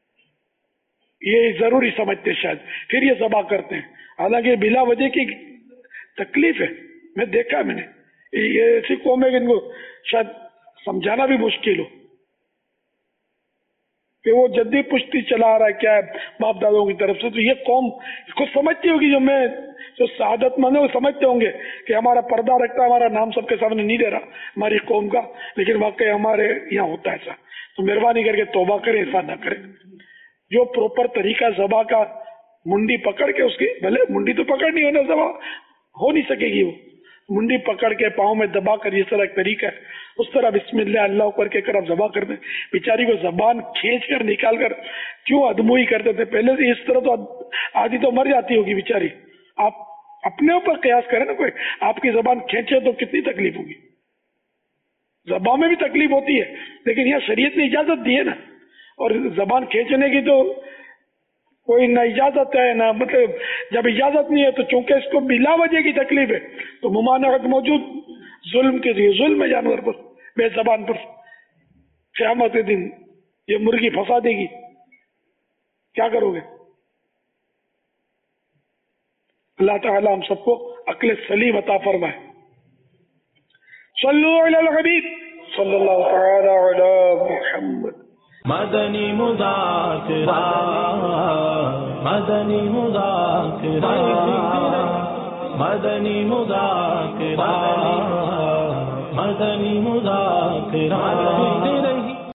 یہ ضروری سمجھتے شاید، پھر یہ ذبح کرتے ہیں. حالانکہ بلا وجہ کی تکلیف ہے. میں دیکھا، میں نے یہ ایسی قوم ہے کہ ان کو شاید سمجھانا بھی مشکل ہو کہ وہ جدی پشتی چلا رہا ہے کیا ہے باپ دادوں کی طرف سے. تو یہ قوم اس کو سمجھتی ہوگی، جو سعادت مند ہے وہ سمجھتے ہوں گے کہ ہمارا پردہ رکھتا ہے، ہمارا نام سب کے سامنے نہیں دے رہا ہماری قوم کا، لیکن واقعی ہمارے یہاں ہوتا ہے ایسا. تو مہربانی کر کے توبہ کریں، ایسا نہ کریں. جو پروپر طریقہ ذبح کا، منڈی پکڑ کے اس کی، بھلے منڈی تو پکڑنی ہونا، ذبح ہو نہیں سکے گی، وہ منڈی پکڑ کے پاؤں میں دبا کر جس طرح ایک طریقہ ہے، اس طرح بسم اللہ اللہ کر کے آپ ذبح کر دیں. بیچاری کو زبان کھینچ کر نکال کر کیوں ادموئی کرتے تھے پہلے سے، اس طرح تو آدھی تو مر جاتی ہوگی بیچاری. آپ اپنے اوپر قیاس کریں نا، کوئی آپ کی زبان کھینچے تو کتنی تکلیف ہوگی. زبان میں بھی تکلیف ہوتی ہے، لیکن یہ شریعت نے اجازت دی ہے نا. اور زبان کھینچنے کی تو کوئی نہ اجازت ہے نہ، مطلب جب اجازت نہیں ہے تو چونکہ اس کو بلا وجہ کی تکلیف ہے تو ممانعت موجود. ظلم کے لیے ظلم ہے جانور پر، بے زبان پر. قیامت کے دن یہ مرغی پھنسا دے گی، کیا کرو گے؟ اللہ تعالی ہم سب کو عقل سلیم عطا فرمائے. صلو علی الحبیب صلی اللہ تعالی علی محمد. مدنی مذاکرہ مدنی مذاکرہ مدنی مذاکرہ مدنی مذاکرہ